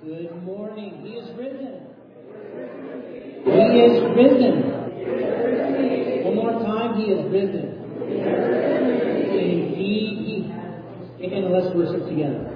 Good morning. He is risen. He is risen. One more time, He is risen. Indeed, He has. And let's worship together.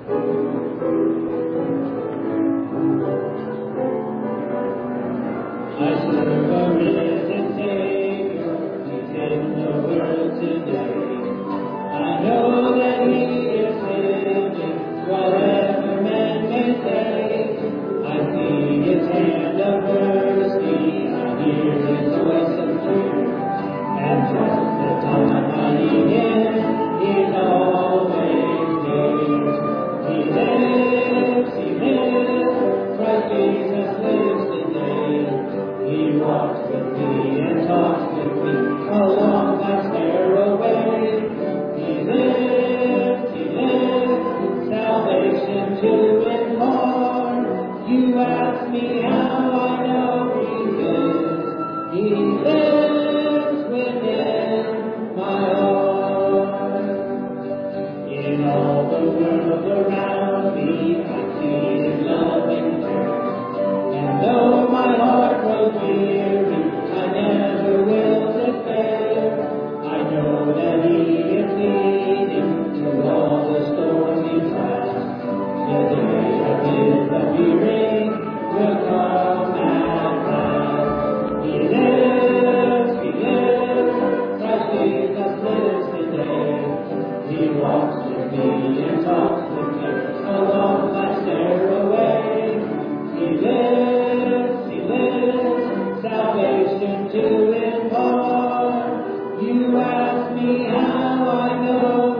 I serve a risen Savior. He's in the world today. I know that He is living, whatever man may say. I see His hand of mercy, I hear His voice of truth, and just the time I need Him, He's always near. He lives, Christ Jesus lives today. He walks with me and talks with me along that stairway. He lives, salvation to impart. You ask me how I know He lives within my heart. In all the world around me, I see His loving care. And though my heart grows weary, I never will despair. I know that He is leading through all the stormy trials. The day of His appearing will come at last. He lives, Christ Jesus lives today. He walks with me and talks with me along that stairway. He lives, salvation to impart. You ask me how I know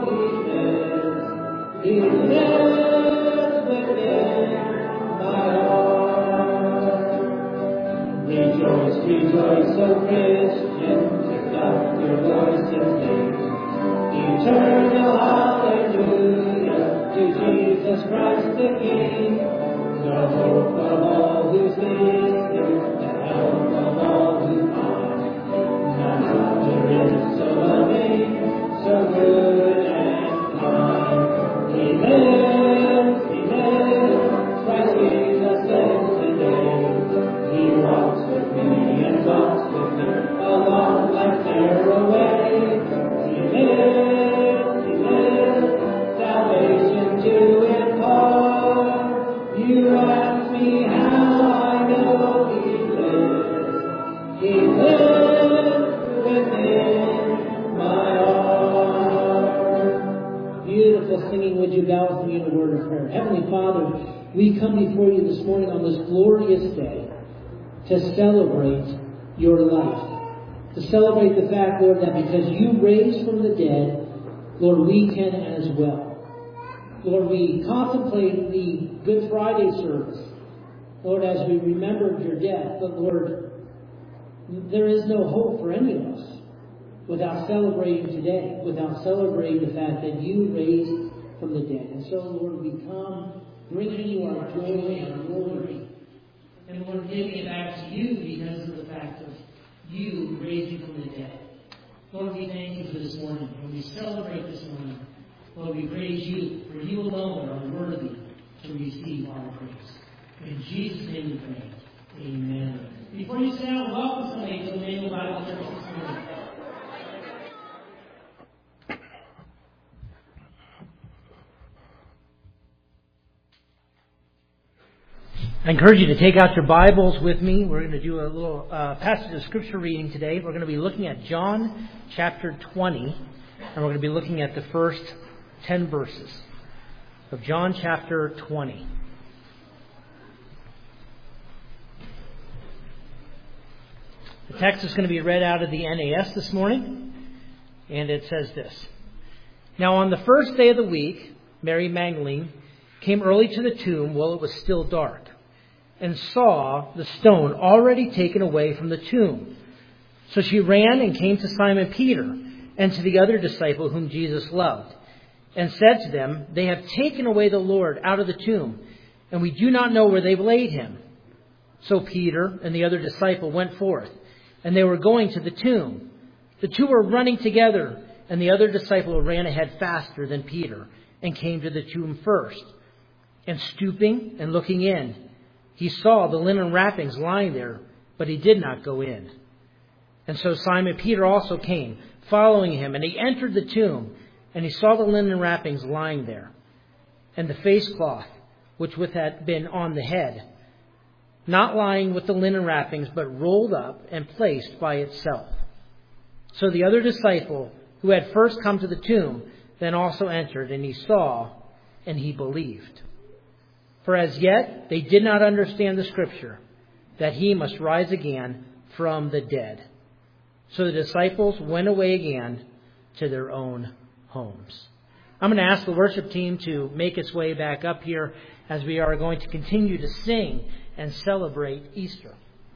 He lives within my heart. Rejoice, O Christian, lift up your voice and sing. Eternal hallelujah to Jesus Christ the King. The hope of all who seek Him, the help of all who find. None other is so loving, so good and kind. He lives, Christ Jesus lives today. He walks with me and talks with me along life's stairway. He lives, salvation to impart. You ask me how I know He lives within my heart. Beautiful singing. Would you bow with me in a word of prayer? Heavenly Father, we come before You this morning on this glorious day to celebrate Your life. To celebrate the fact, Lord, that because You raised from the dead, Lord, we can as well. Lord, we contemplate the Good Friday service, Lord, as we remembered Your death. But Lord, there is no hope for any of us without celebrating today, without celebrating the fact that You raised from the dead. And so, Lord, we come bringing You our joy and our glory. And Lord, giving it back to You because of the fact of You raising from the dead. Lord, we thank You for this morning. When we celebrate this morning, Lord, we praise You, for You alone are worthy to receive our praise. In Jesus' name we pray. Amen. Before you sit down, welcome somebody to Emmanuel Bible Church this morning. I encourage you to take out your Bibles with me. We're going to do a little passage of Scripture reading today. We're going to be looking at John chapter 20, and we're going to be looking at the first 10 verses of John chapter 20. The text is going to be read out of the NAS this morning, and it says this. Now on the first day of the week, Mary Magdalene came early to the tomb while it was still dark, and saw the stone already taken away from the tomb. So she ran and came to Simon Peter and to the other disciple whom Jesus loved, and said to them, They have taken away the Lord out of the tomb, and we do not know where they've laid Him. So Peter and the other disciple went forth, and they were going to the tomb. The two were running together, and the other disciple ran ahead faster than Peter, and came to the tomb first. And stooping and looking in, he saw the linen wrappings lying there, but he did not go in. And so Simon Peter also came, following him, and he entered the tomb, and he saw the linen wrappings lying there, and the face cloth, which had been on the head, not lying with the linen wrappings, but rolled up and placed by itself. So the other disciple, who had first come to the tomb, then also entered, and he saw, and he believed. For as yet they did not understand the scripture, that he must rise again from the dead. So the disciples went away again to their own homes. I'm going to ask the worship team to make its way back up here as we are going to continue to sing and celebrate Easter.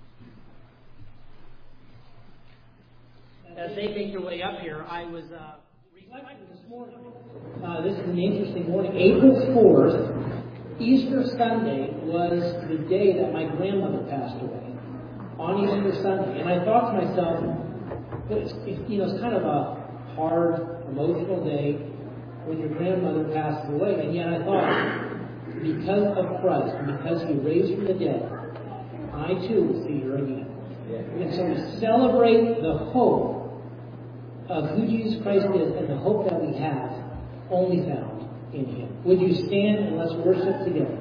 As they make their way up here, I was reflecting this morning. This is an interesting morning. April 4th, Easter Sunday, was the day that my grandmother passed away. On Easter Sunday. And I thought to myself, it's kind of a hard, emotional day when your grandmother passes away. And yet I thought, because of Christ, and because He raised from the dead, I too will see her again. And so to celebrate the hope of who Jesus Christ is and the hope that we have only found in Him. Would you stand and let's worship together?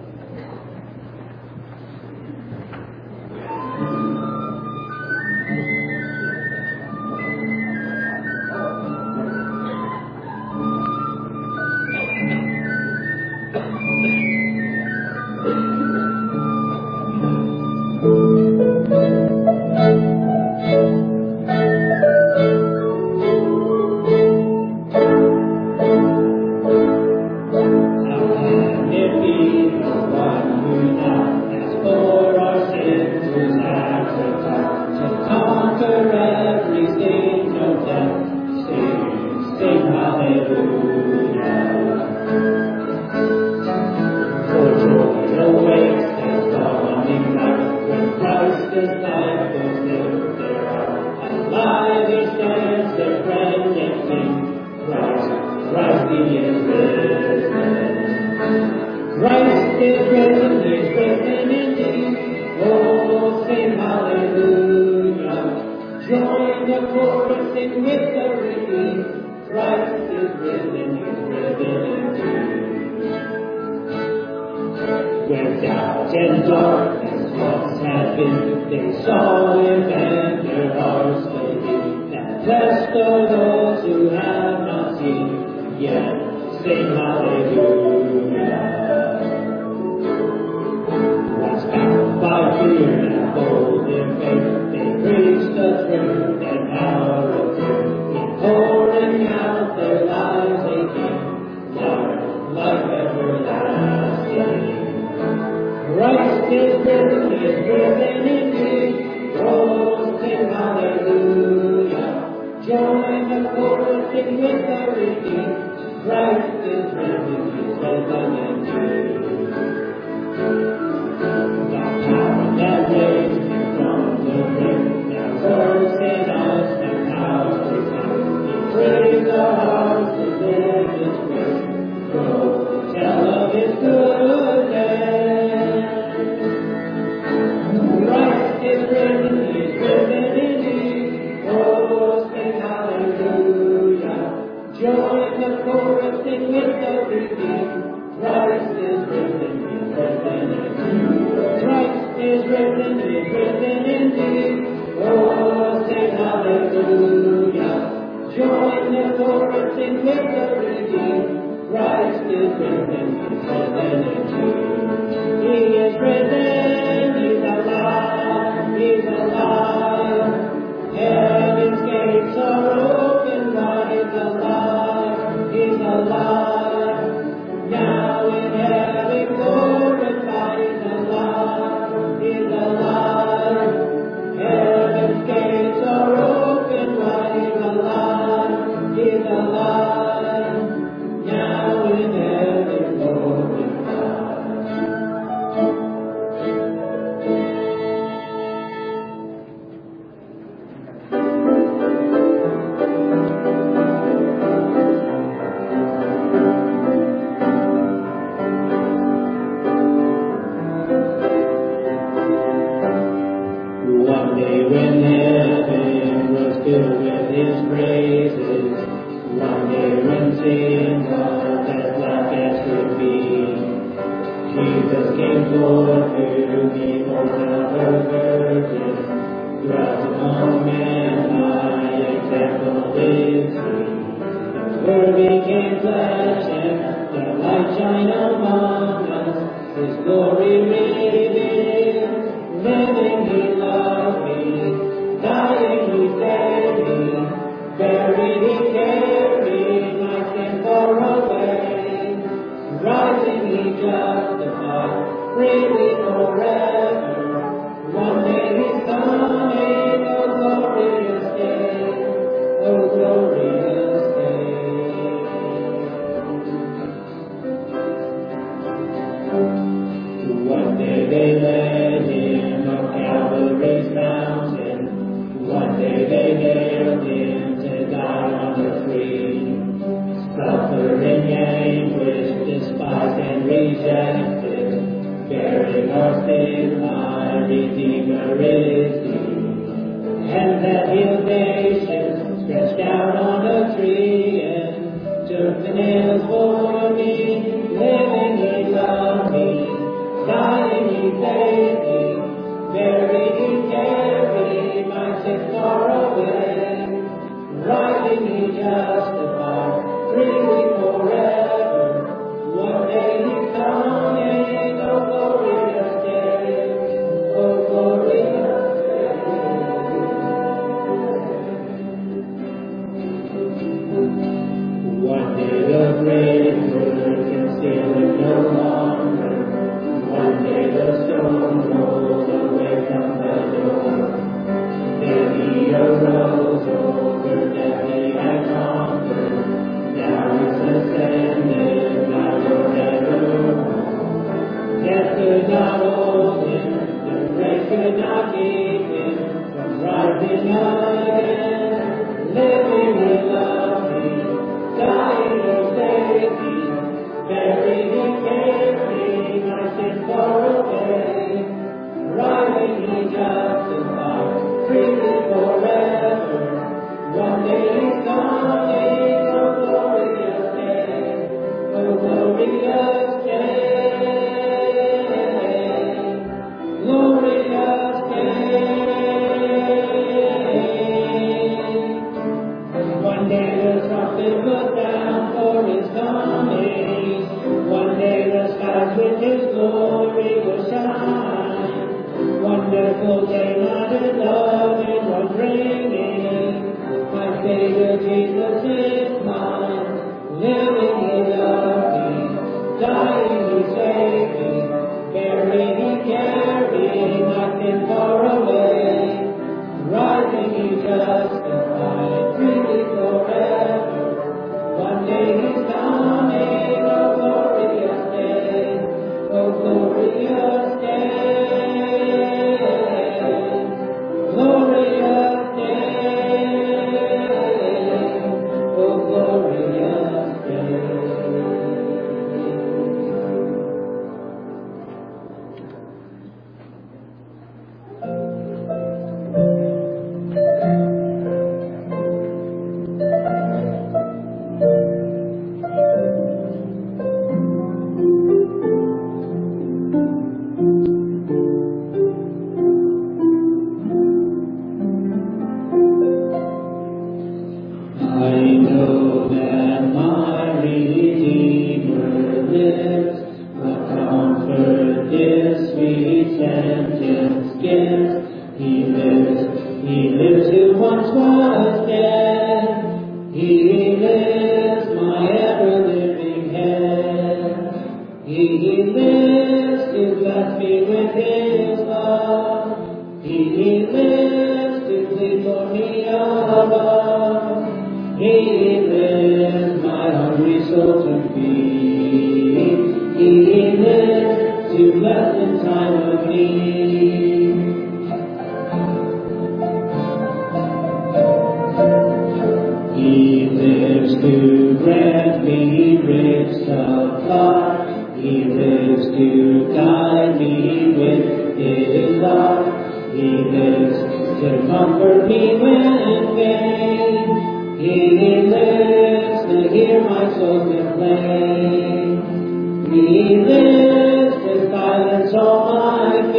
He lives to silence all my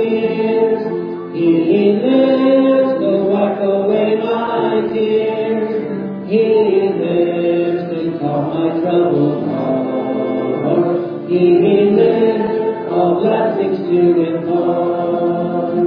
my troubled heart. He lives, all blessings to impart.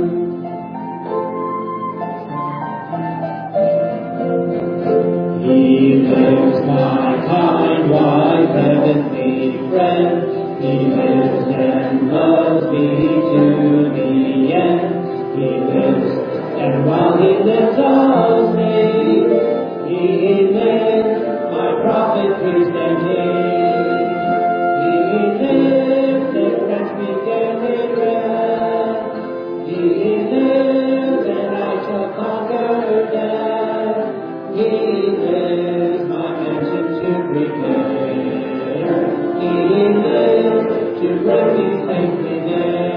He lives, my kind, wise, heavenly friend. He lives and loves me to the end. He lives, and while he lives, I'll sing. He lives, my prophet, priest, and king. He lives, and grants me daily rest. He lives, and I shall conquer death. He lives, my mansion to prepare. He lives, to bring me safely there.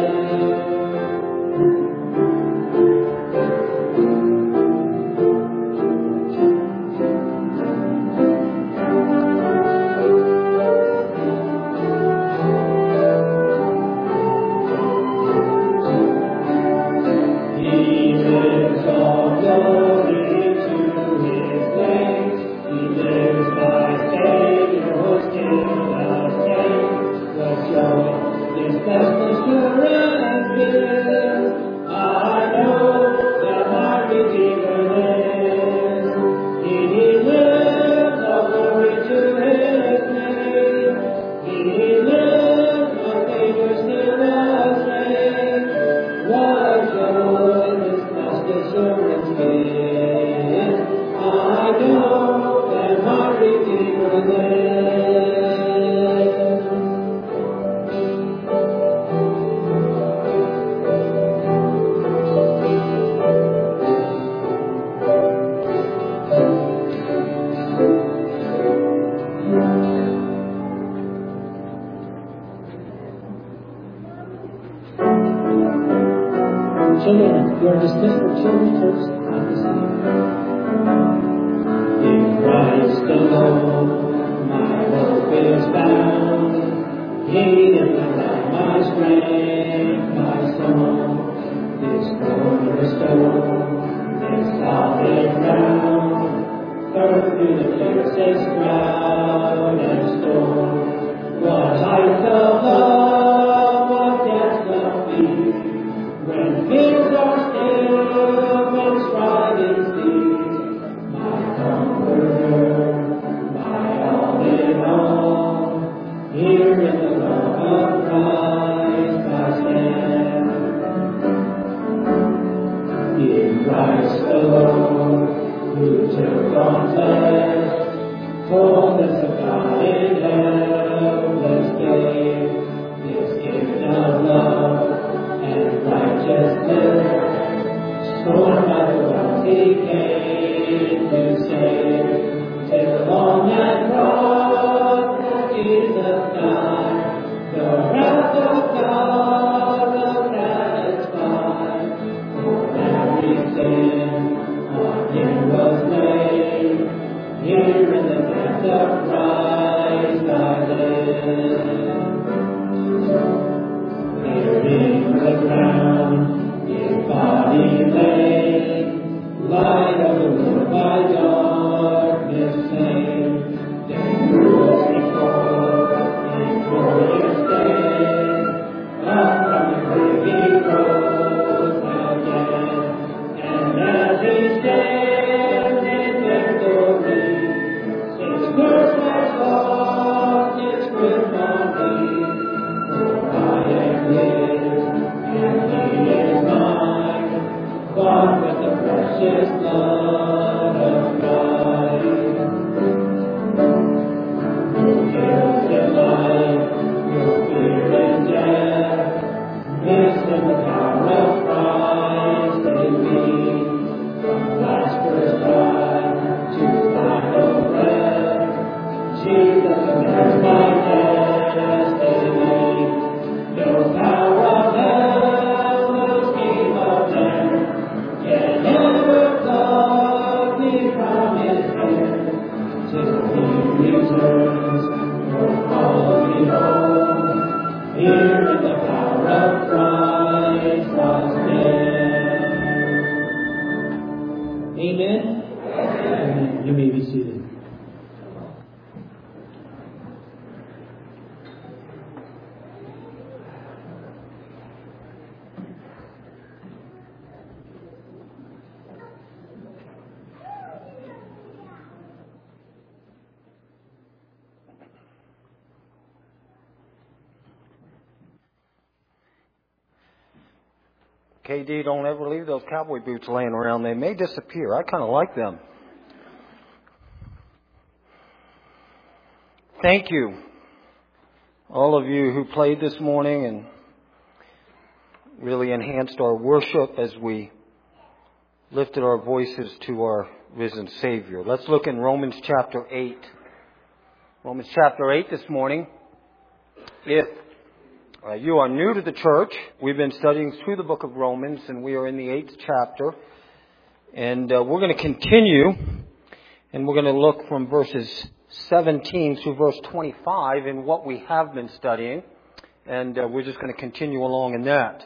Children, you are dismissed for children's church at this time. In Christ alone, my hope is found. He is my strength, my song. This cornerstone, this solid ground. Firm through the fiercest drought and storm. What heights of love, what depths of peace. When fears are still, when striving cease, my comforter, my all in all, here in the love of Christ I stand. In Christ alone, who took on flesh, fullness of God in helpless babe, this gift of love and righteousness, scorned by the ones he came to save. Till on that cross Jesus died, the wrath of God was satisfied. For every sin on him was laid. Here in the death of Christ I live. Here in the ground, his body lay, light of the world by darkness slain. Then rose before in glorious day, up from the grave he rose again. And as he stands in victory, since curse was lost, its grip on me. I am his, and he is mine, bought with the precious blood of Christ. No guilt in life, no fear in death, missed in the power of Christ in me. From last first cry to final breath, Jesus commands my destiny. No power of hell, no scheme of man can ever KD, don't ever leave those cowboy boots laying around. They may disappear. I kind of like them. Thank you, all of you who played this morning and really enhanced our worship as we lifted our voices to our risen Savior. Let's look in Romans chapter 8. Romans chapter 8 this morning. If you are new to the church, we've been studying through the book of Romans, and we are in the 8th chapter. And we're going to continue, and we're going to look from verses 17 through verse 25 in what we have been studying. And we're just going to continue along in that.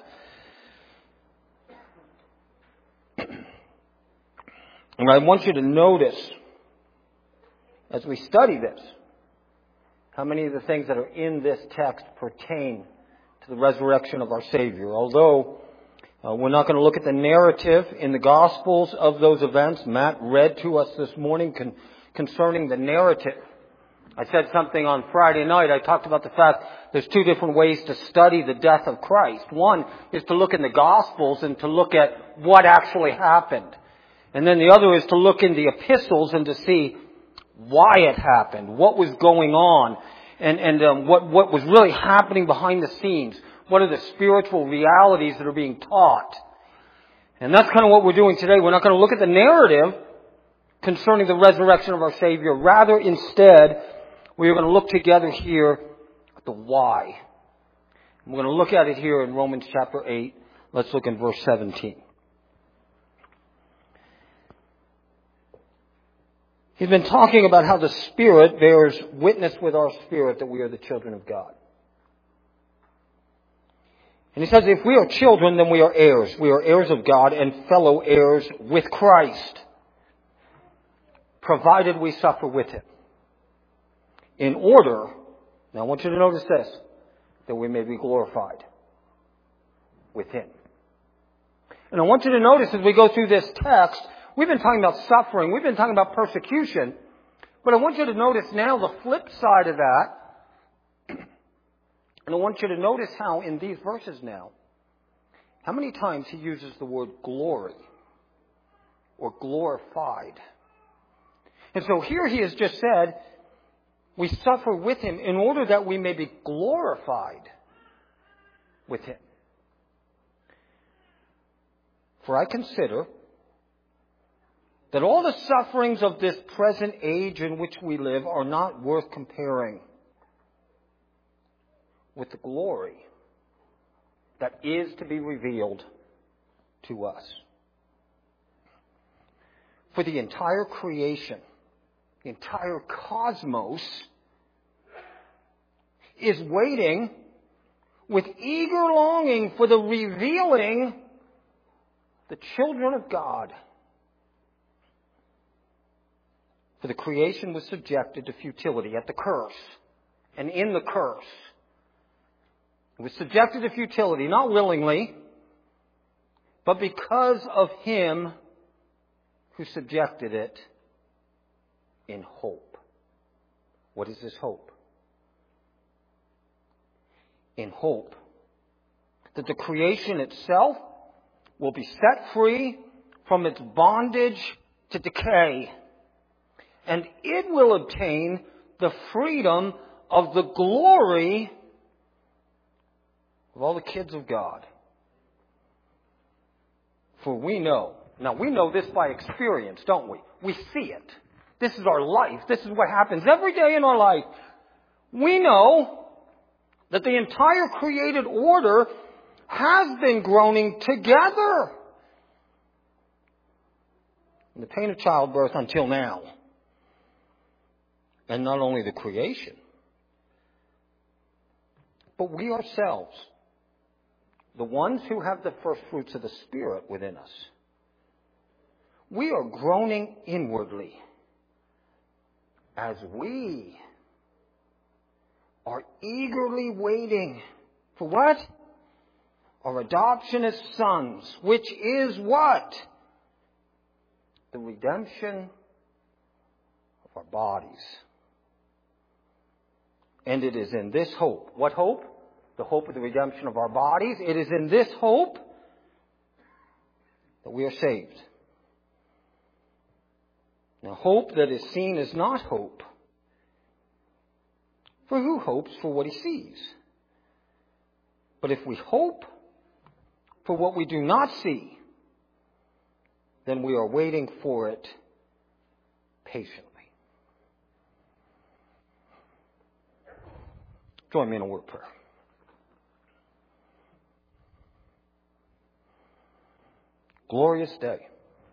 And I want you to notice, as we study this, how many of the things that are in this text pertain to the resurrection of our Savior. Although we're not going to look at the narrative in the Gospels of those events. Matt read to us this morning concerning the narrative. I said something on Friday night. I talked about the fact there's two different ways to study the death of Christ. One is to look in the Gospels and to look at what actually happened. And then the other is to look in the epistles and to see why it happened, what was going on, and what was really happening behind the scenes. What are the spiritual realities that are being taught? And that's kind of what we're doing today. We're not going to look at the narrative concerning the resurrection of our Savior. Rather, instead, we are going to look together here at the why. We're going to look at it here in Romans chapter 8. Let's look in verse 17. He's been talking about how the Spirit bears witness with our spirit that we are the children of God. And he says, if we are children, then we are heirs. We are heirs of God and fellow heirs with Christ, provided we suffer with Him. In order, now I want you to notice this, that we may be glorified with Him. And I want you to notice as we go through this text, we've been talking about suffering. We've been talking about persecution. But I want you to notice now the flip side of that. And I want you to notice how in these verses now, how many times he uses the word glory or glorified. And so here he has just said, we suffer with Him in order that we may be glorified with Him. For I consider that all the sufferings of this present age in which we live are not worth comparing with the glory that is to be revealed to us. For the entire creation, the entire cosmos, is waiting with eager longing for the revealing the children of God. For the creation was subjected to futility at the curse. And in the curse, it was subjected to futility, not willingly, but because of Him who subjected it in hope. What is this hope? In hope that the creation itself will be set free from its bondage to decay. And it will obtain the freedom of the glory of all the kids of God. For we know. Now we know this by experience, don't we? We see it. This is our life. This is what happens every day in our life. We know that the entire created order has been groaning together in the pain of childbirth until now. And not only the creation, but we ourselves, the ones who have the first fruits of the Spirit within us, we are groaning inwardly as we are eagerly waiting for what? Our adoption as sons, which is what? The redemption of our bodies. And it is in this hope. What hope? The hope of the redemption of our bodies. It is in this hope that we are saved. Now, hope that is seen is not hope. For who hopes for what he sees? But if we hope for what we do not see, then we are waiting for it patiently. Join me in a word of prayer. Glorious day.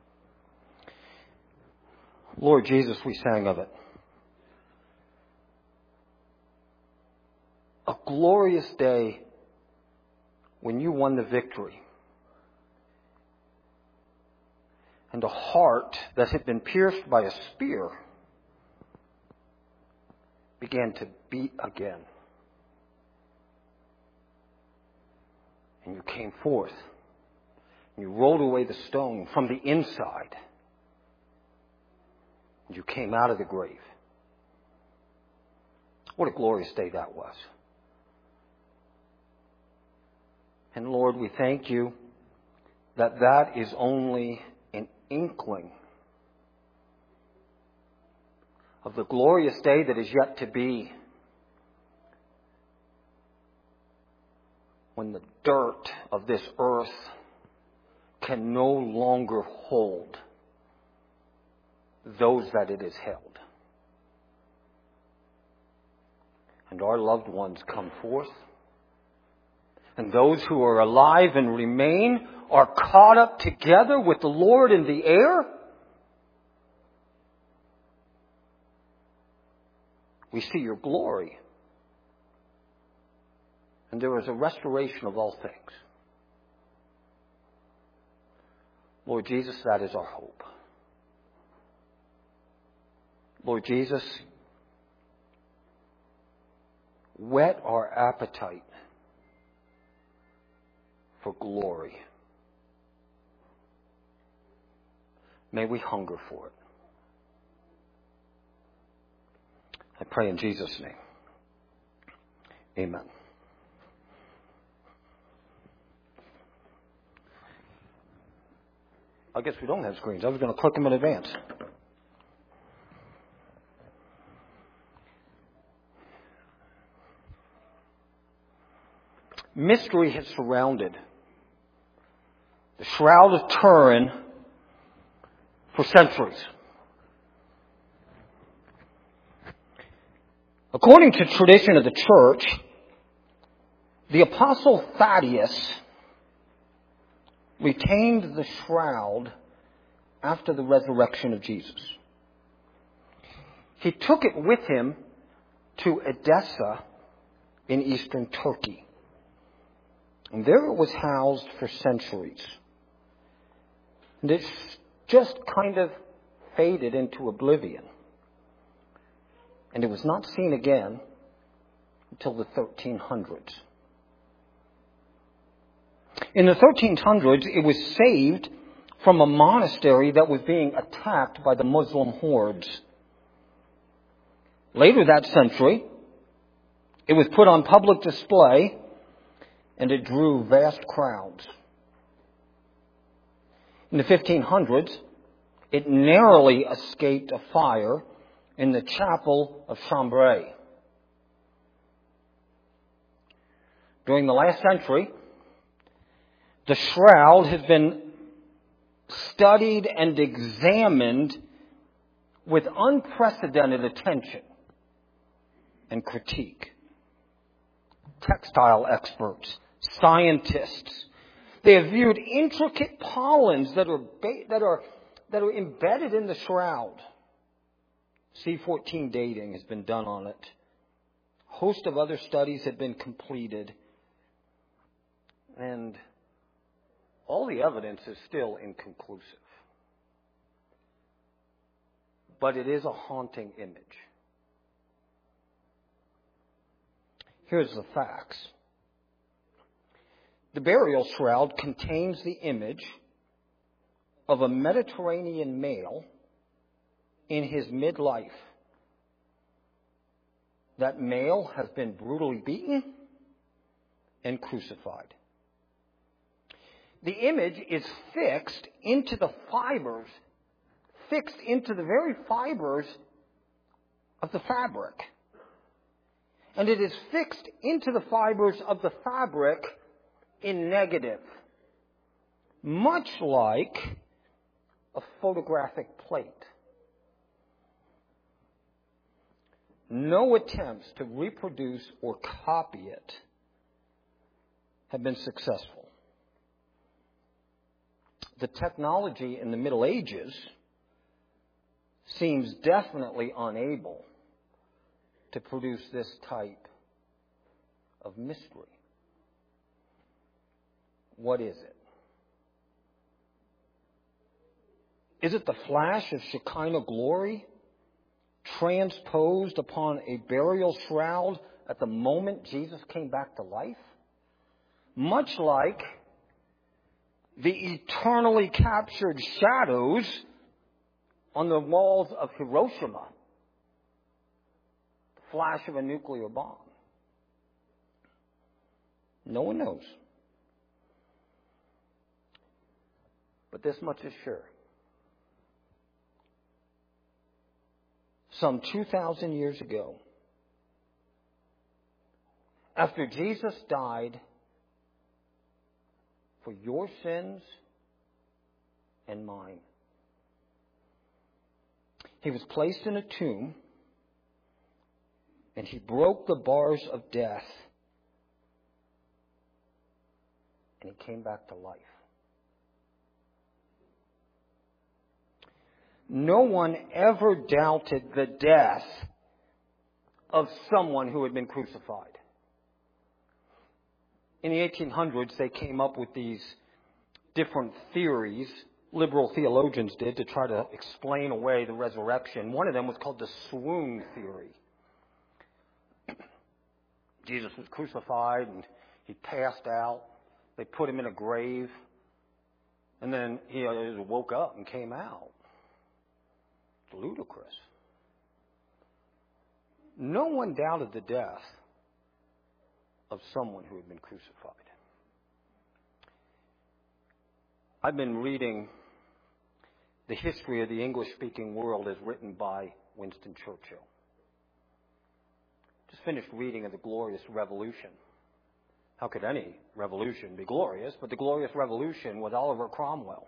Lord Jesus, we sang of it. A glorious day when you won the victory. And a heart that had been pierced by a spear began to beat again. And you came forth. And you rolled away the stone from the inside. And you came out of the grave. What a glorious day that was. And Lord, we thank you that that is only an inkling of the glorious day that is yet to be, when the dirt of this earth can no longer hold those that it has held. And our loved ones come forth. And those who are alive and remain are caught up together with the Lord in the air. We see your glory. And there is a restoration of all things. Lord Jesus, that is our hope. Lord Jesus, whet our appetite for glory. May we hunger for it. I pray in Jesus' name. Amen. I guess we don't have screens. I was going to click them in advance. Mystery has surrounded the Shroud of Turin for centuries. According to tradition of the church, the Apostle Thaddeus retained the shroud after the resurrection of Jesus. He took it with him to Edessa in eastern Turkey. And there it was housed for centuries. And it's just kind of faded into oblivion. And it was not seen again until the 1300s. In the 1300s, it was saved from a monastery that was being attacked by the Muslim hordes. Later that century, it was put on public display and it drew vast crowds. In the 1500s, it narrowly escaped a fire in the chapel of Chambray. During the last century, the shroud has been studied and examined with unprecedented attention and critique. Textile experts, scientists, they have viewed intricate pollens that are embedded in the shroud. C14 dating has been done on it. A host of other studies have been completed. And all the evidence is still inconclusive. But it is a haunting image. Here's the facts. The burial shroud contains the image of a Mediterranean male in his midlife. That male has been brutally beaten and crucified. the image is fixed into the fibers, fixed into the very fibers of the fabric. And it is fixed into the fibers of the fabric in negative, much like a photographic plate. No attempts to reproduce or copy it have been successful. The technology in the Middle Ages seems definitely unable to produce this type of mystery. What is it? Is it the flash of Shekinah glory transposed upon a burial shroud at the moment Jesus came back to life? Much like the eternally captured shadows on the walls of Hiroshima, the flash of a nuclear bomb. No one knows. But this much is sure. Some 2,000 years ago, after Jesus died for your sins and mine, he was placed in a tomb and he broke the bars of death and he came back to life. No one ever doubted the death of someone who had been crucified. In the 1800s, they came up with these different theories, liberal theologians did, to try to explain away the resurrection. One of them was called the swoon theory. Jesus was crucified and he passed out. They put him in a grave. And then he woke up and came out. It's ludicrous. No one doubted the death of someone who had been crucified. I've been reading The History of the English-Speaking World as written by Winston Churchill. Just finished reading of the Glorious Revolution. How could any revolution be glorious? But the Glorious Revolution with Oliver Cromwell.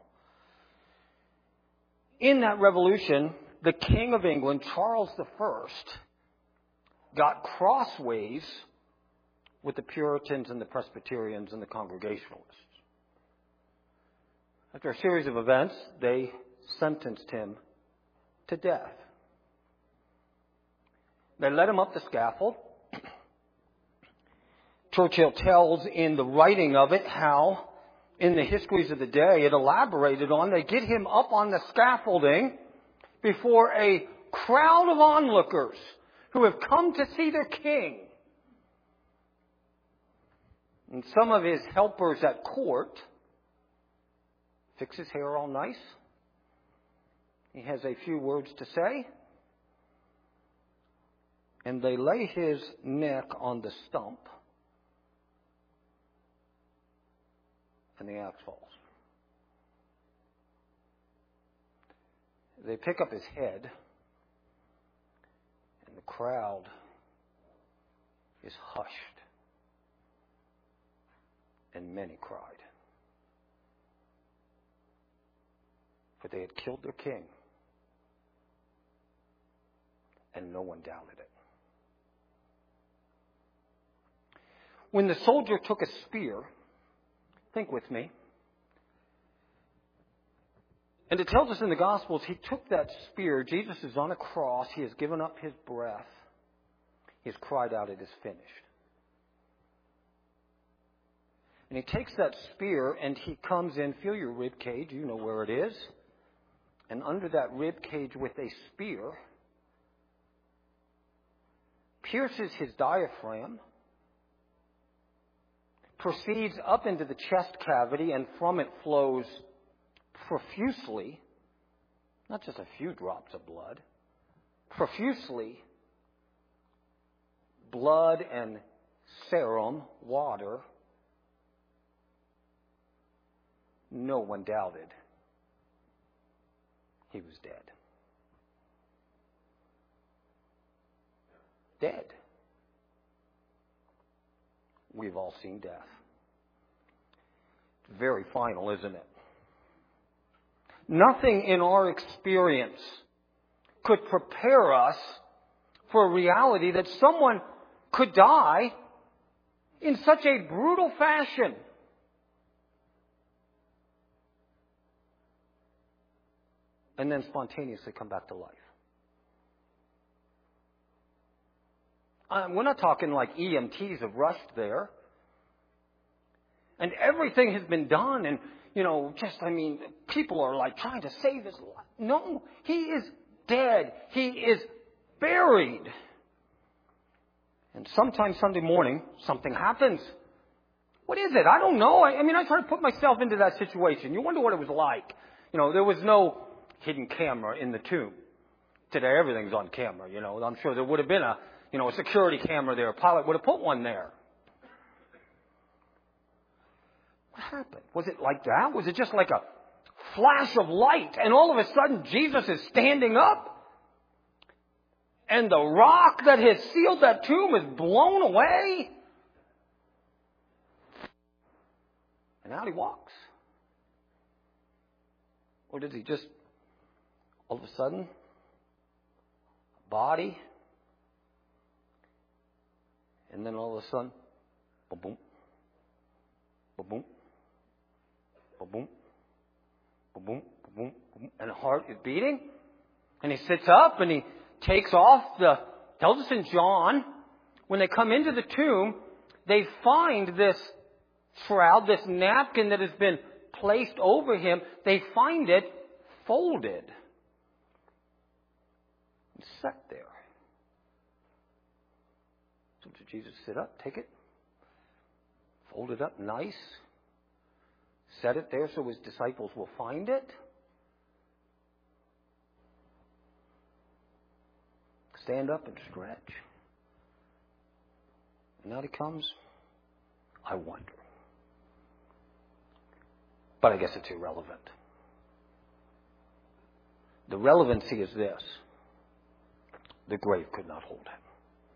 In that revolution, the King of England, Charles I, got crossways with the Puritans and the Presbyterians and the Congregationalists. After a series of events, they sentenced him to death. They led him up the scaffold. Churchill tells in the writing of it how, in the histories of the day, it elaborated on, they get him up on the scaffolding before a crowd of onlookers who have come to see their king. And some of his helpers at court fix his hair all nice. He has a few words to say. And they lay his neck on the stump. And the axe falls. They pick up his head. And the crowd is hushed. And many cried. For they had killed their king. And no one doubted it. When the soldier took a spear, think with me, and it tells us in the Gospels, he took that spear. Jesus is on a cross. He has given up his breath. He has cried out, "It is finished." And he takes that spear and he comes in, feel your rib cage, you know where it is. And under that rib cage with a spear, pierces his diaphragm, proceeds up into the chest cavity, and from it flows profusely, not just a few drops of blood, profusely, blood and serum, water, no one doubted he was dead. Dead. We've all seen death. It's very final, isn't it? Nothing in our experience could prepare us for a reality that someone could die in such a brutal fashion. And then spontaneously come back to life. We're not talking like EMTs have rushed there. And everything has been done. And, people are like trying to save his life. No, he is dead. He is buried. And sometime Sunday morning, something happens. What is it? I don't know. I try to put myself into that situation. You wonder what it was like. There was no hidden camera in the tomb. Today, everything's on camera, I'm sure there would have been a security camera there. A pilot would have put one there. What happened? Was it like that? Was it just like a flash of light and all of a sudden Jesus is standing up and the rock that has sealed that tomb is blown away? And out he walks. Or did he just, all of a sudden, a body, and then all of a sudden, ba-boom, ba-boom, ba-boom, ba-boom, ba-boom, ba-boom, and the heart is beating, and he sits up and he takes off tells us in John, when they come into the tomb, they find this shroud, this napkin that has been placed over him, they find it folded and set there. So did Jesus sit up, take it, fold it up nice, set it there so his disciples will find it? Stand up and stretch. And out he comes. I wonder. But I guess it's irrelevant. The relevancy is this. The grave could not hold him.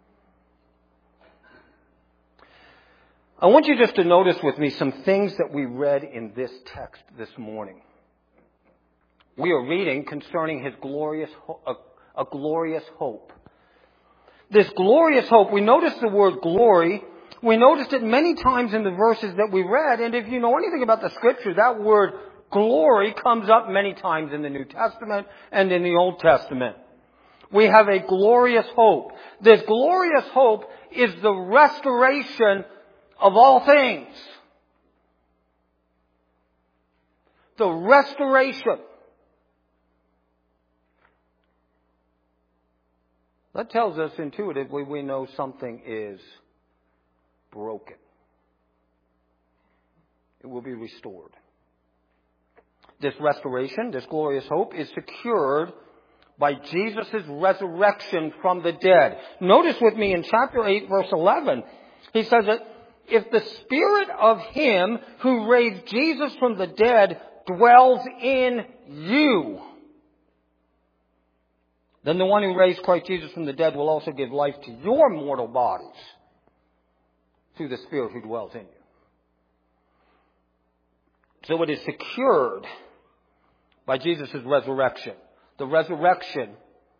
I want you just to notice with me some things that we read in this text this morning. We are reading concerning his glorious hope. This glorious hope, we notice the word glory. We noticed it many times in the verses that we read. And if you know anything about the Scripture, that word glory comes up many times in the New Testament and in the Old Testament. We have a glorious hope. This glorious hope is the restoration of all things. The restoration. That tells us intuitively we know something is broken. It will be restored. This restoration, this glorious hope, is secured by Jesus' resurrection from the dead. Notice with me in chapter 8, verse 11, he says that if the Spirit of Him who raised Jesus from the dead dwells in you, then the one who raised Christ Jesus from the dead will also give life to your mortal bodies through the Spirit who dwells in you. So it is secured by Jesus' resurrection. The resurrection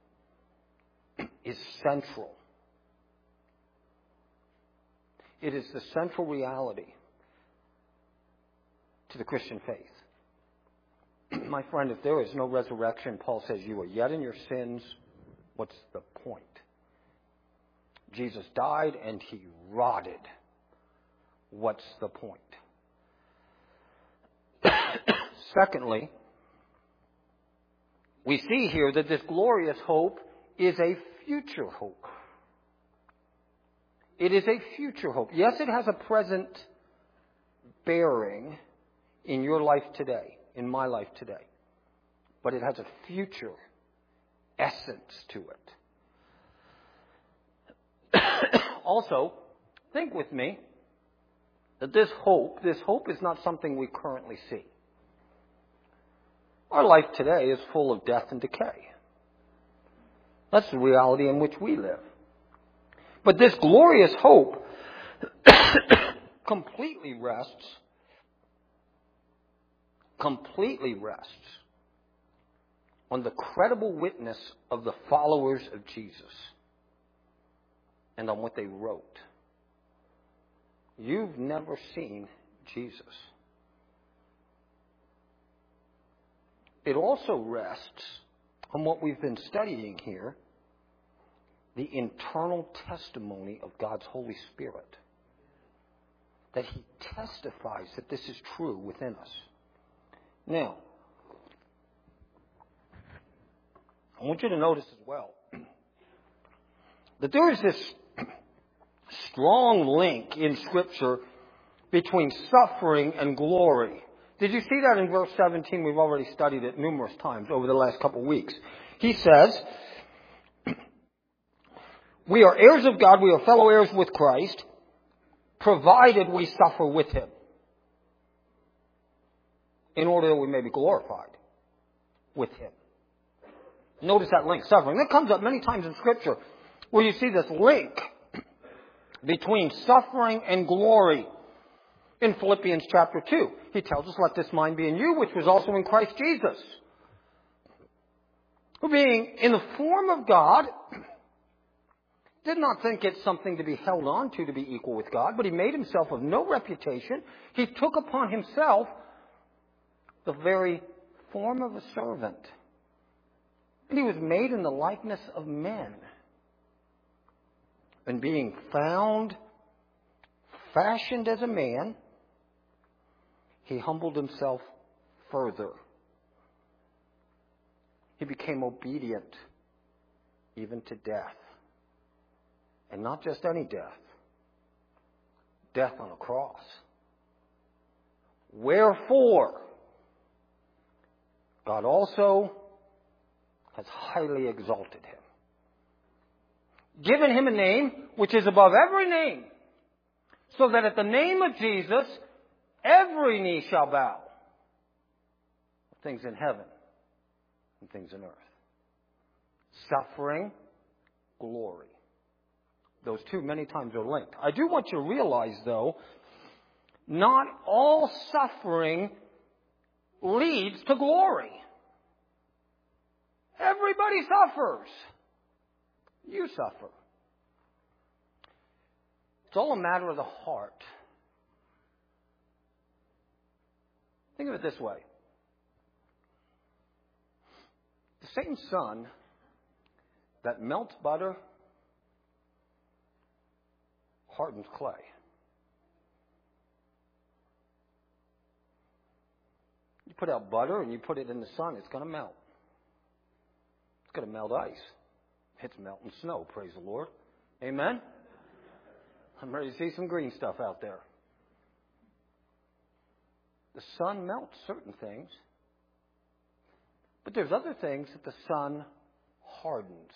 is central. It is the central reality to the Christian faith. My friend, if there is no resurrection, Paul says you are yet in your sins. What's the point? Jesus died and He rotted. What's the point? Secondly, we see here that this glorious hope is a future hope. It is a future hope. Yes, it has a present bearing in your life today, in my life today. But it has a future essence to it. Also, think with me that this hope is not something we currently see. Our life today is full of death and decay. That's the reality in which we live. But this glorious hope completely rests on the credible witness of the followers of Jesus and on what they wrote. You've never seen Jesus. It also rests on what we've been studying here, the internal testimony of God's Holy Spirit. That He testifies that this is true within us. Now, I want you to notice as well that there is this strong link in Scripture between suffering and glory. Did you see that in verse 17? We've already studied it numerous times over the last couple of weeks. He says, we are heirs of God, we are fellow heirs with Christ, provided we suffer with Him, in order that we may be glorified with Him. Notice that link, suffering. That comes up many times in Scripture, where you see this link between suffering and glory. In Philippians chapter 2, he tells us, let this mind be in you, which was also in Christ Jesus, who being in the form of God, did not think it something to be held on to be equal with God, but he made himself of no reputation. He took upon himself the very form of a servant. And he was made in the likeness of men. And being fashioned as a man, he humbled himself further. He became obedient even to death. And not just any death. Death on a cross. Wherefore, God also has highly exalted him, given him a name which is above every name, so that at the name of Jesus, every knee shall bow, things in heaven and things in earth. Suffering, glory. Those two many times are linked. I do want you to realize, though, not all suffering leads to glory. Everybody suffers. You suffer. It's all a matter of the heart. Think of it this way. The same sun that melts butter hardens clay. You put out butter and you put it in the sun, it's going to melt. It's going to melt ice. It's melting snow, praise the Lord. Amen? I'm ready to see some green stuff out there. The sun melts certain things, but there's other things that the sun hardens.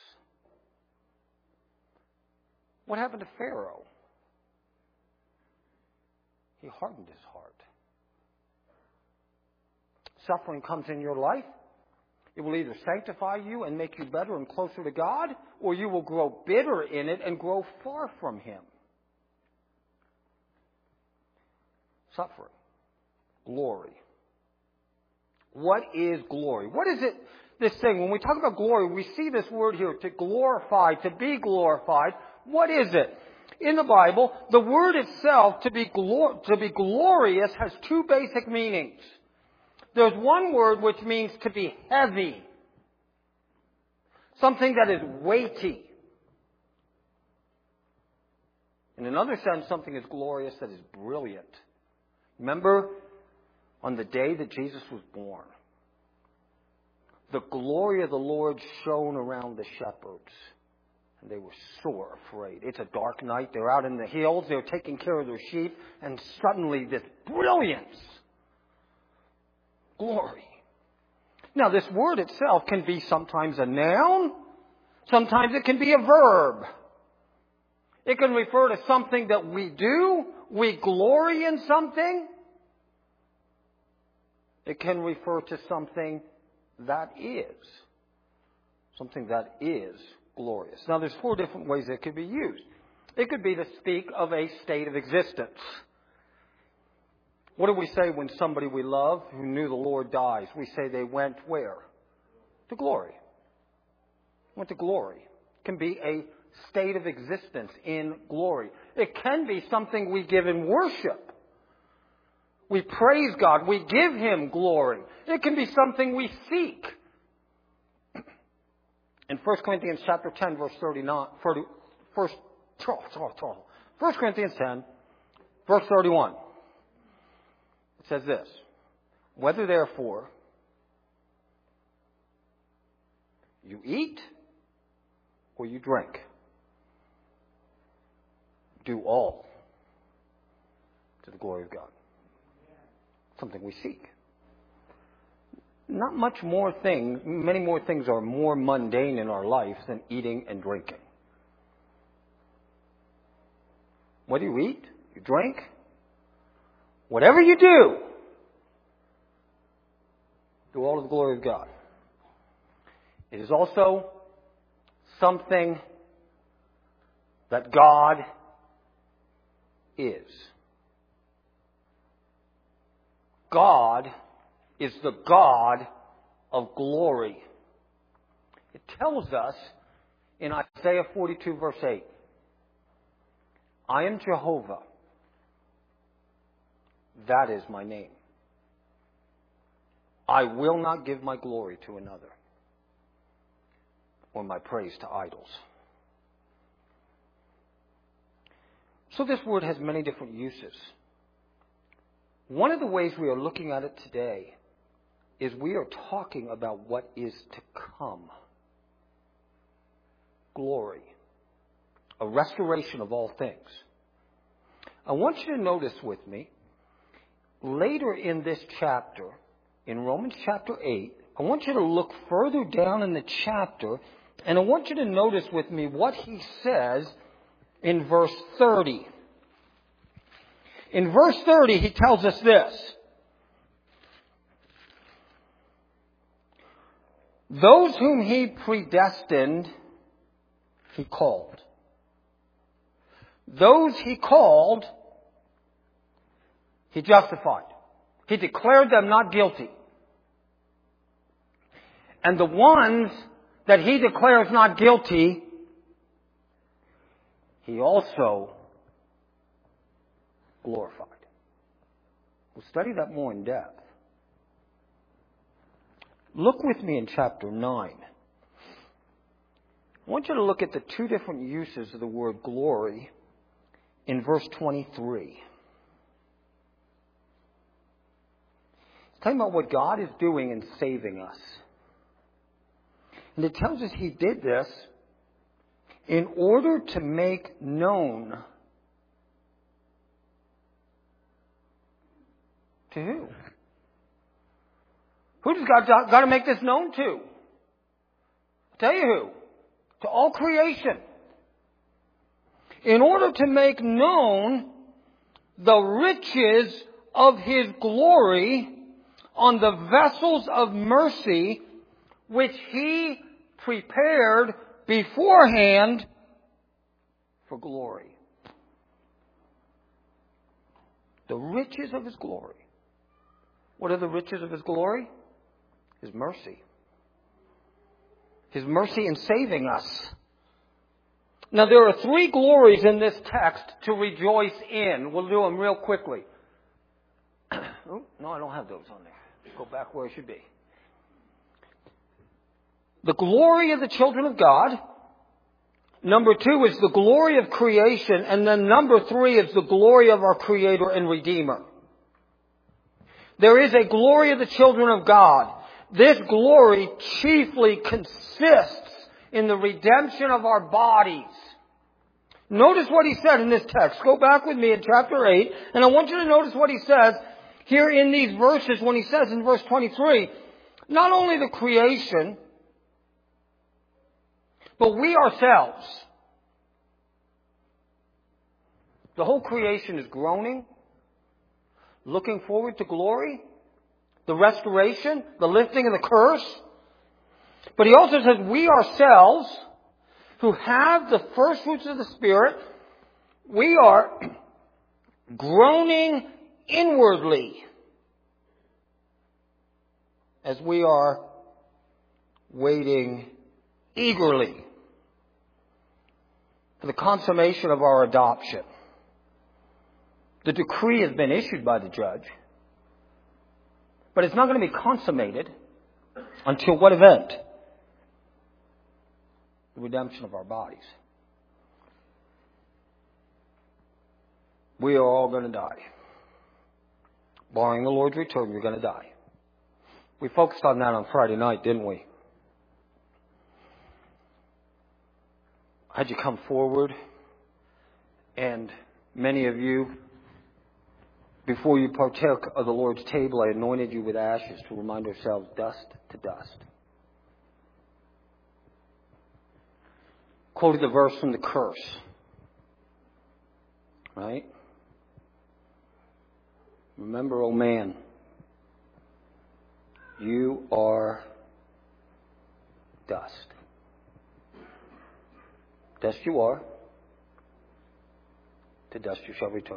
What happened to Pharaoh? He hardened his heart. Suffering comes in your life. It will either sanctify you and make you better and closer to God, or you will grow bitter in it and grow far from Him. Suffering. Glory. What is glory? What is it, this thing? When we talk about glory, we see this word here, to glorify, to be glorified. What is it? In the Bible, the word itself, to be glorious, has two basic meanings. There's one word which means to be heavy. Something that is weighty. In another sense, something is glorious that is brilliant. Remember, on the day that Jesus was born, the glory of the Lord shone around the shepherds. And they were sore afraid. It's a dark night. They're out in the hills. They're taking care of their sheep. And suddenly this brilliance. Glory. Now, this word itself can be sometimes a noun. Sometimes it can be a verb. It can refer to something that we do. We glory in something. It can refer to something that is. Something that is glorious. Now, there's 4 different ways it could be used. It could be to speak of a state of existence. What do we say when somebody we love who knew the Lord dies? We say they went where? To glory. Went to glory. It can be a state of existence in glory. It can be something we give in worship. We praise God. We give Him glory. It can be something we seek. In 1 Corinthians chapter 10, verse 39, 1 Corinthians 10, verse 31, it says this, whether therefore you eat or you drink, do all to the glory of God. Something we seek. Not much more things, many more things are more mundane in our life than eating and drinking. Whether you eat, you drink, whatever you do all to the glory of God. It is also something that God is. God is the God of glory. It tells us in Isaiah 42 verse 8, I am Jehovah. That is my name. I will not give my glory to another or my praise to idols. So this word has many different uses. One of the ways we are looking at it today is we are talking about what is to come. Glory. A restoration of all things. I want you to notice with me, later in this chapter, in Romans chapter 8, I want you to look further down in the chapter, and I want you to notice with me what he says in verse 30. In verse 30, he tells us this. Those whom He predestined, He called. Those He called, He justified. He declared them not guilty. And the ones that He declares not guilty, He also glorified. We'll study that more in depth. Look with me in chapter 9. I want you to look at the 2 different uses of the word glory in verse 23. It's talking about what God is doing in saving us. And it tells us He did this in order to make known to who? Who does God got to make this known to? I'll tell you who. To all creation. In order to make known the riches of His glory on the vessels of mercy which He prepared beforehand for glory. The riches of His glory. What are the riches of His glory? His mercy. His mercy in saving us. Now there are 3 glories in this text to rejoice in. We'll do them real quickly. Oh, no, I don't have those on there. Go back where it should be. The glory of the children of God. Number 2 is the glory of creation. And then number 3 is the glory of our Creator and Redeemer. There is a glory of the children of God. This glory chiefly consists in the redemption of our bodies. Notice what he said in this text. Go back with me in chapter 8, and I want you to notice what he says here in these verses when he says in verse 23, not only the creation, but we ourselves. The whole creation is groaning, looking forward to glory, the restoration, the lifting of the curse, But he also says we ourselves, who have the first fruits of the Spirit, we are groaning inwardly as we are waiting eagerly for the consummation of our adoption. The decree has been issued by the judge, but it's not going to be consummated until what event? The redemption of our bodies. We are all going to die. Barring the Lord's return, you're going to die. We focused on that on Friday night, didn't we? I had you come forward, and many of you, before you partook of the Lord's table, I anointed you with ashes to remind ourselves dust to dust. Quoted the verse from the curse. Right? Remember, oh man, you are dust. Dust you are, to dust you shall return.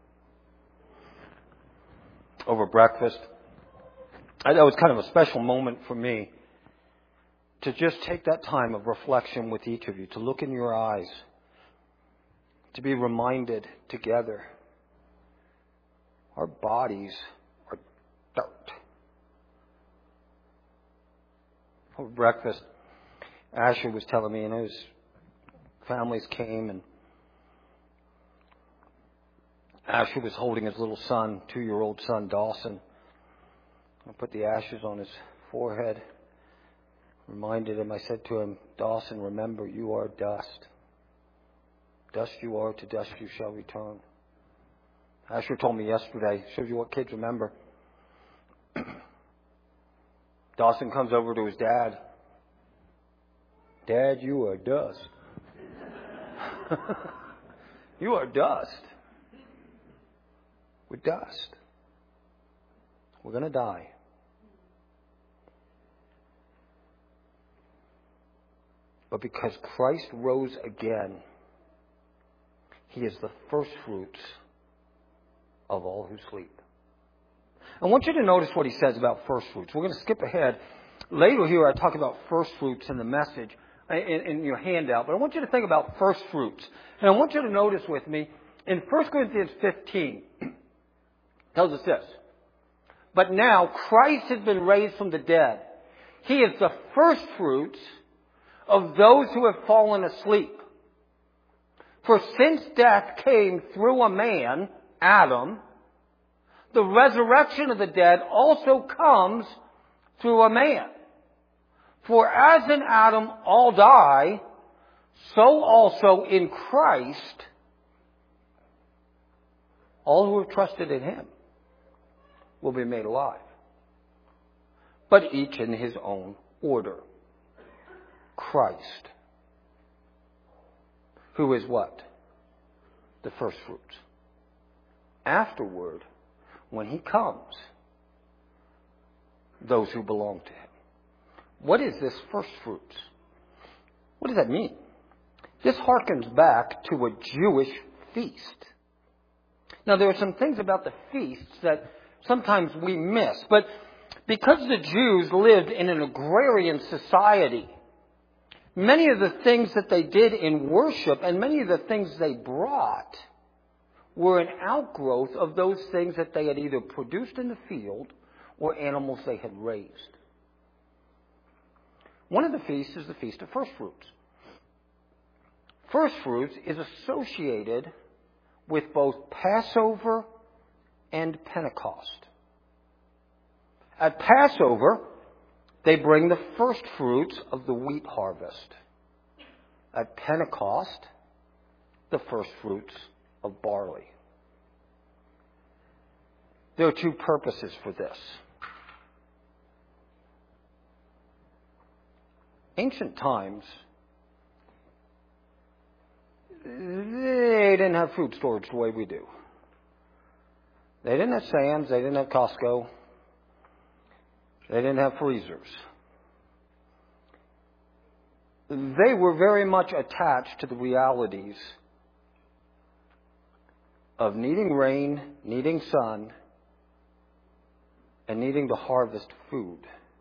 Over breakfast, that was kind of a special moment for me to just take that time of reflection with each of you, to look in your eyes, to be reminded together. Our bodies are dirt. Over breakfast, Asher was telling me, his families came, and Asher was holding his little son, 2-year-old son, Dawson. I put the ashes on his forehead, reminded him, I said to him, Dawson, remember, you are dust. Dust you are, to dust you shall return. Asher told me yesterday, shows you what kids remember. Dawson comes over to his dad. Dad, you are dust. You are dust. We're dust. We're going to die. But because Christ rose again, He is the first fruits of all who sleep. I want you to notice what he says about first fruits. We're going to skip ahead. Later here I talk about first fruits in the message in your handout. But I want you to think about first fruits. And I want you to notice with me, in 1 Corinthians 15, tells us this. But now Christ has been raised from the dead. He is the first fruits of those who have fallen asleep. For since death came through a man, Adam, the resurrection of the dead also comes through a man. For as in Adam all die, so also in Christ, all who have trusted in Him will be made alive. But each in his own order. Christ, who is what? The first fruits. Afterward, when He comes, those who belong to Him. What is this first fruits? What does that mean? This harkens back to a Jewish feast. Now, there are some things about the feasts that sometimes we miss. But because the Jews lived in an agrarian society, many of the things that they did in worship and many of the things they brought were an outgrowth of those things that they had either produced in the field or animals they had raised. One of the feasts is the Feast of First Fruits. First Fruits is associated with both Passover and Pentecost. At Passover, they bring the first fruits of the wheat harvest. At Pentecost, the first fruits of barley. There are two purposes for this. Ancient times, they didn't have food storage the way we do. They didn't have Sam's, they didn't have Costco, they didn't have freezers. they were very much attached to the realities of needing rain, needing sun, and needing to harvest food.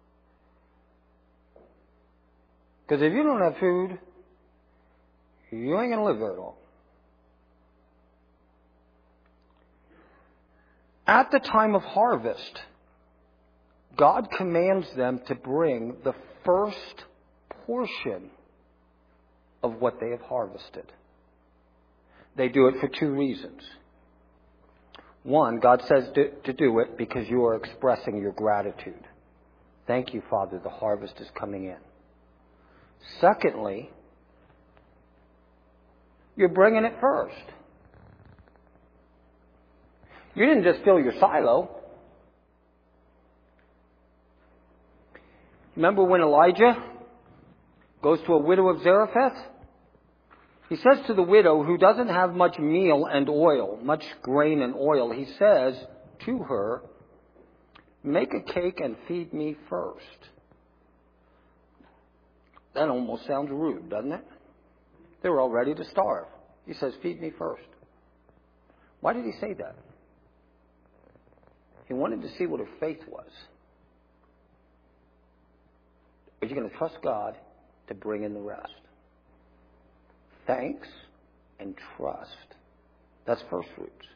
Because if you don't have food, you ain't going to live very long. At the time of harvest, God commands them to bring the first portion of what they have harvested. They do it for two reasons. One, God says to do it because you are expressing your gratitude. Thank you, Father, the harvest is coming in. Secondly, you're bringing it first. You didn't just fill your silo. Remember when Elijah goes to a widow of Zarephath? He says to the widow who doesn't have much meal and oil, much grain and oil, he says to her, make a cake and feed me first. That almost sounds rude, doesn't it? They were all ready to starve. He says, feed me first. Why did he say that? He wanted to see what her faith was. Are you going to trust God to bring in the rest? Thanks and trust. That's first fruits.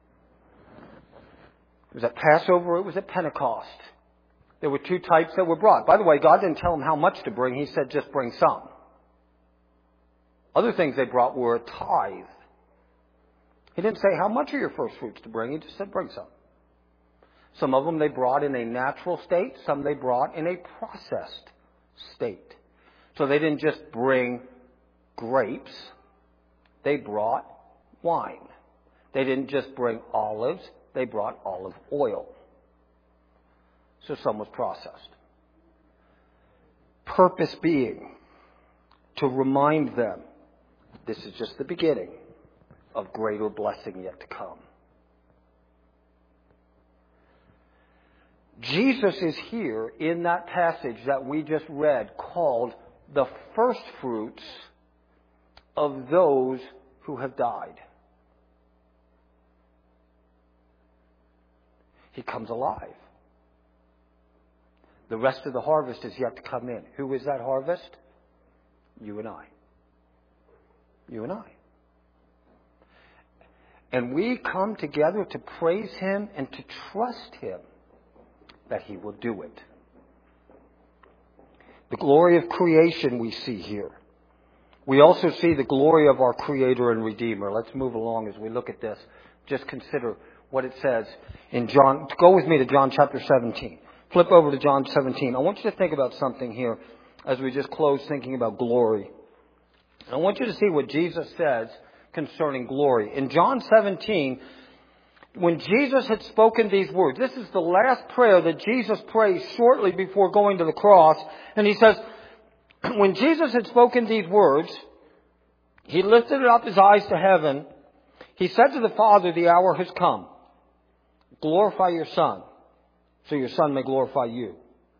It was at Passover, it was at Pentecost. There were two types that were brought. By the way, God didn't tell them how much to bring. He said just bring some. Other things they brought were a tithe. He didn't say how much are your first fruits to bring. He just said bring some. Some of them they brought in a natural state. Some they brought in a processed state. So they didn't just bring grapes. They brought wine. They didn't just bring olives. They brought olive oil. So some was processed. Purpose being to remind them this is just the beginning of greater blessing yet to come. Jesus is here in that passage that we just read called the first fruits of those who have died. He comes alive. The rest of the harvest is yet to come in. Who is that harvest? You and I. You and I. And we come together to praise Him and to trust Him that He will do it. The glory of creation we see here. We also see the glory of our Creator and Redeemer. Let's move along as we look at this. Just consider what it says in John. Go with me to John chapter 17. Flip over to John 17. I want you to think about something here as we just close thinking about glory. I want you to see what Jesus says concerning glory. In John 17, when Jesus had spoken these words, this is the last prayer that Jesus prays shortly before going to the cross. And He says, when Jesus had spoken these words, He lifted up His eyes to heaven. He said to the Father, the hour has come. Glorify your Son, so your Son may glorify you.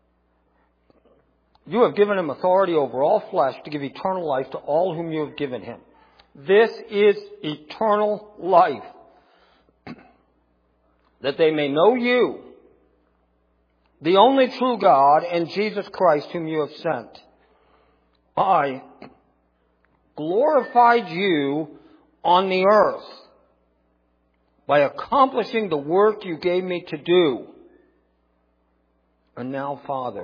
You have given Him authority over all flesh to give eternal life to all whom you have given Him. This is eternal life, that they may know you, the only true God, and Jesus Christ whom you have sent. I glorified you on the earth by accomplishing the work you gave me to do. And now, Father,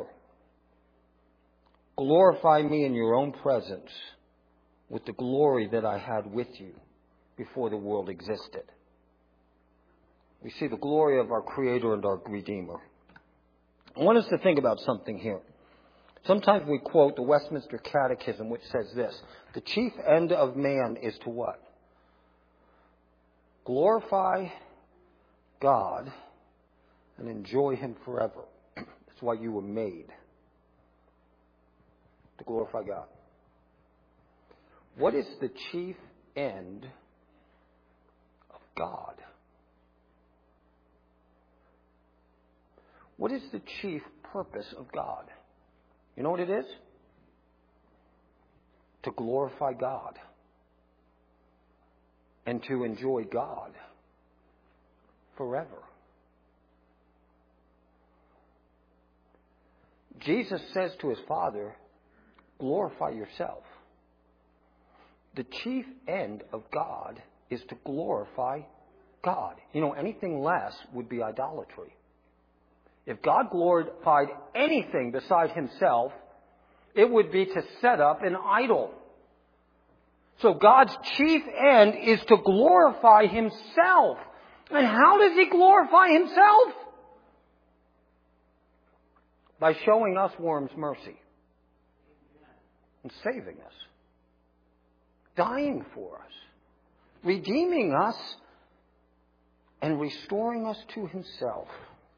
glorify me in your own presence with the glory that I had with you before the world existed. We see the glory of our Creator and our Redeemer. I want us to think about something here. Sometimes we quote the Westminster Catechism, which says this: the chief end of man is to what? Glorify God and enjoy Him forever. That's why you were made, to glorify God. What is the chief end of God? What is the chief purpose of God? You know what it is? to glorify God and to enjoy God forever. Jesus says to his Father, glorify yourself. The chief end of God is to glorify God. You know, anything less would be idolatry. If God glorified anything beside himself, it would be to set up an idol. So God's chief end is to glorify himself. And how does he glorify himself? By showing us worms mercy and saving us, dying for us, redeeming us, and restoring us to himself.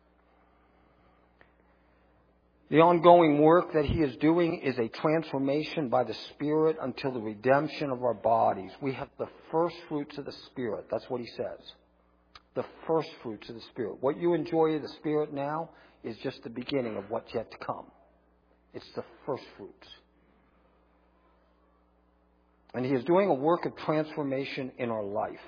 The ongoing work that he is doing is a transformation by the Spirit until the redemption of our bodies. We have the first fruits of the Spirit. That's what he says. The first fruits of the Spirit. What you enjoy of the Spirit now is just the beginning of what's yet to come. It's the first fruits. And he is doing a work of transformation in our life.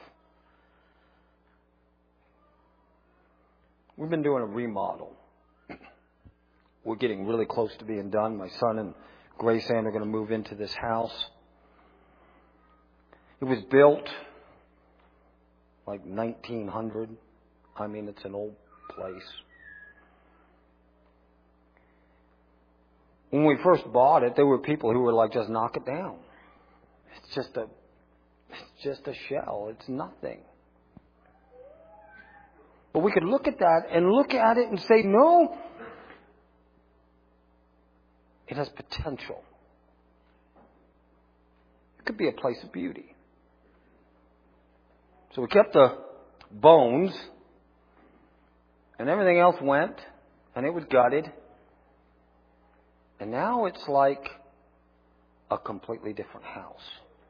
We've been doing a remodel. We're getting really close to being done. My son and Grace Ann are going to move into this house. It was built like 1900. I mean, it's an old place. When we first bought it, there were people who were like, just knock it down. It's just a shell. It's nothing. But we could look at that and look at it and say, no, it has potential. It could be a place of beauty. So we kept the bones, and everything else went, and it was gutted. And now it's like a completely different house.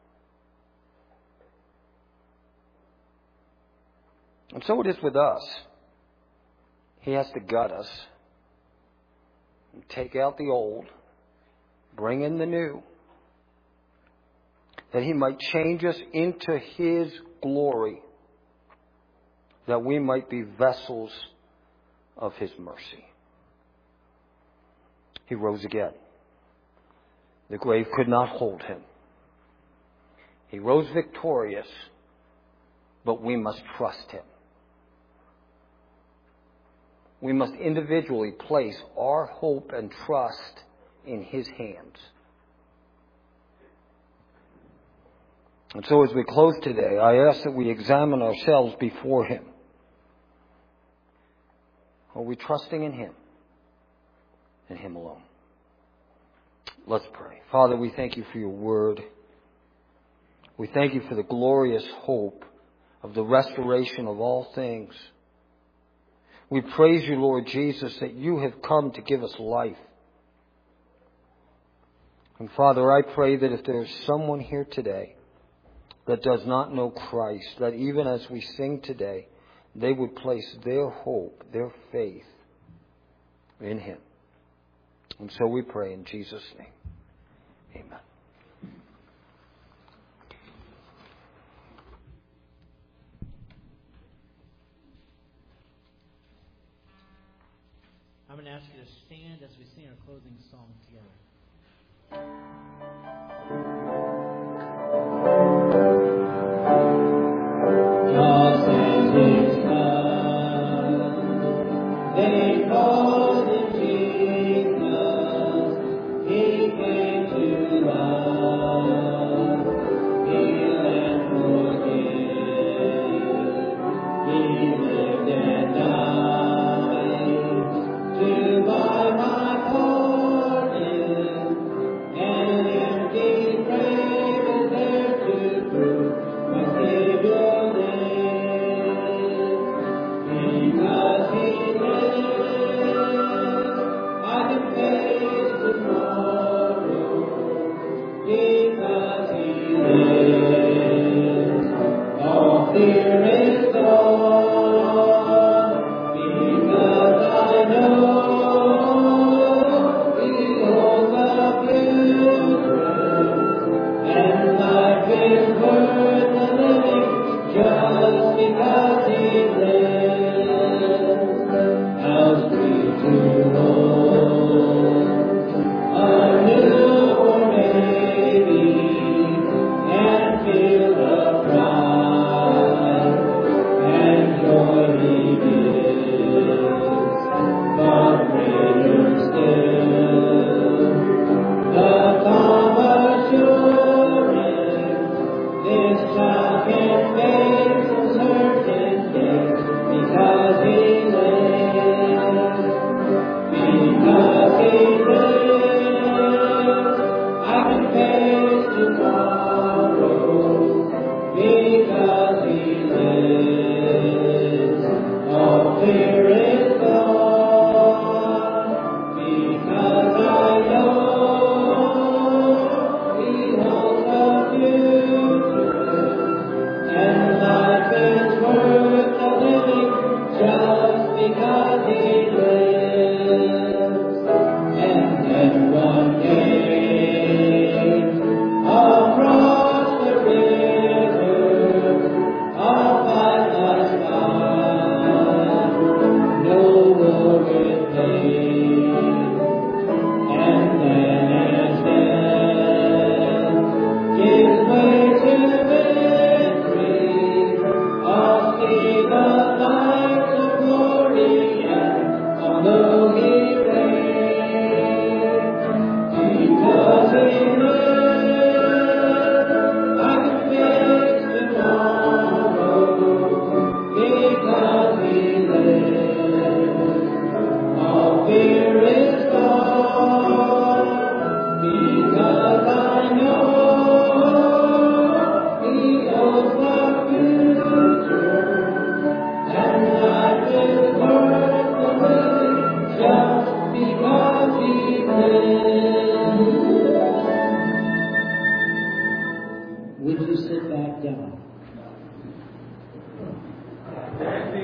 And so it is with us. He has to gut us and take out the old, bring in the new, that he might change us into his glory, that we might be vessels of his mercy. He rose again. The grave could not hold him. He rose victorious, but we must trust him. We must individually place our hope and trust in his hands. And so as we close today, I ask that we examine ourselves before him. Are we trusting in him and him alone? Let's pray. Father, we thank you for your word. We thank you for the glorious hope of the restoration of all things. We praise you, Lord Jesus, that you have come to give us life. And Father, I pray that if there is someone here today that does not know Christ, that even as we sing today, they would place their hope, their faith in him. And so we pray in Jesus' name. Amen. I'm going to ask you to stand as we sing our closing song together. God sent his Son. They called him Jesus. He came to love, heal and forgive. He lived and died to buy my pardon, and empty grave is there to prove my Savior lives. Because he lives, I can face tomorrow. Because he lives, all fear is gone.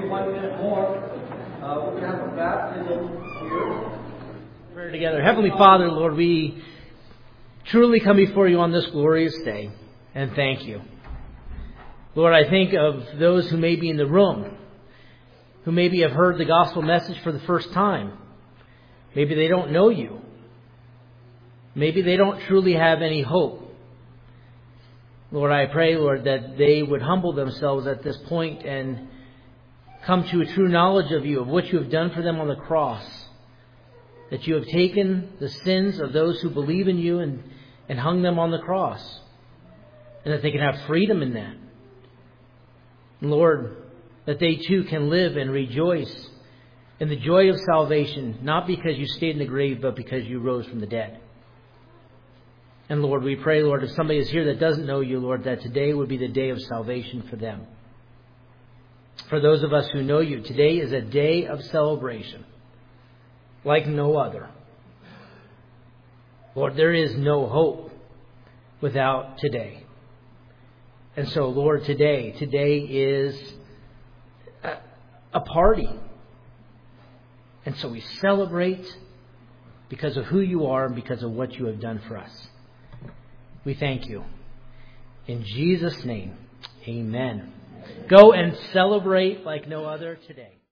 maybe 1 minute more. We're going to have a baptism here. Prayer together. Heavenly Father, Lord, we truly come before you on this glorious day and thank you. Lord, I think of those who may be in the room, who maybe have heard the gospel message for the first time. Maybe they don't know you. Maybe they don't truly have any hope. Lord, I pray, Lord, that they would humble themselves at this point and come to a true knowledge of you, of what you have done for them on the cross. That you have taken the sins of those who believe in you and hung them on the cross. And that they can have freedom in that. And Lord, that they too can live and rejoice in the joy of salvation, not because you stayed in the grave, but because you rose from the dead. And Lord, we pray, Lord, if somebody is here that doesn't know you, Lord, that today would be the day of salvation for them. For those of us who know you, today is a day of celebration like no other. Lord, there is no hope without today. And so, Lord, today is a party. And so we celebrate because of who you are and because of what you have done for us. We thank you. In Jesus' name, amen. Go and celebrate like no other today.